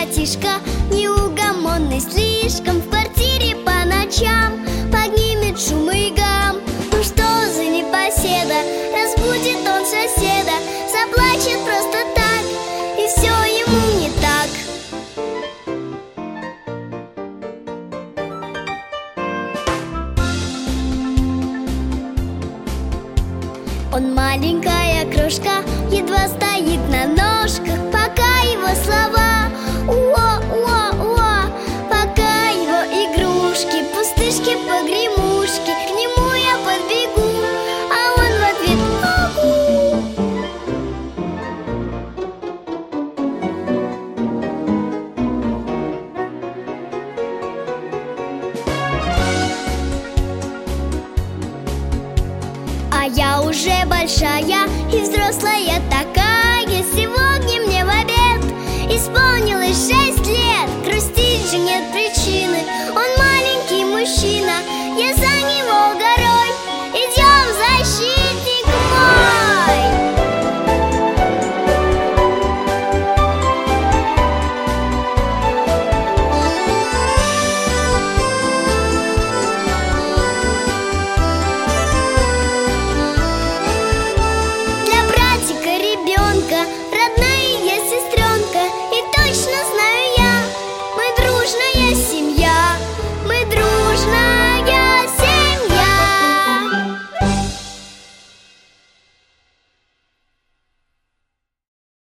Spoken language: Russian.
братишка, неугомонный слишком, в квартире по ночам поднимет шум и гам. Ну что за непоседа, разбудит он соседа, заплачет просто так, и все ему не так. Он маленькая крошка, едва стоит на ножках, пока его слова уа-уа-уа, пока его игрушки, пустышки, погремушки. К нему я подбегу, а он в ответ а я уже большая и взрослая такая.